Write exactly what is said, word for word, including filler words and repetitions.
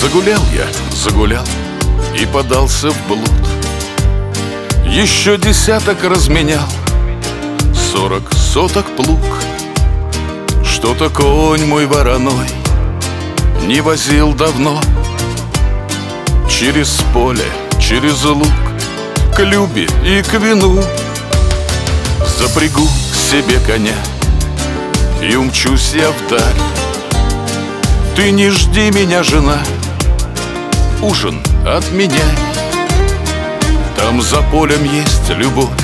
Загулял я, загулял и подался в блуд. Еще десяток разменял, сорок соток плуг. Что-то конь мой вороной не возил давно. Через поле, через луг, к Любе и к вину запрягу себе коня и умчусь я вдаль. Ты не жди меня, жена, ужин отменяй. Там за полем есть любовь,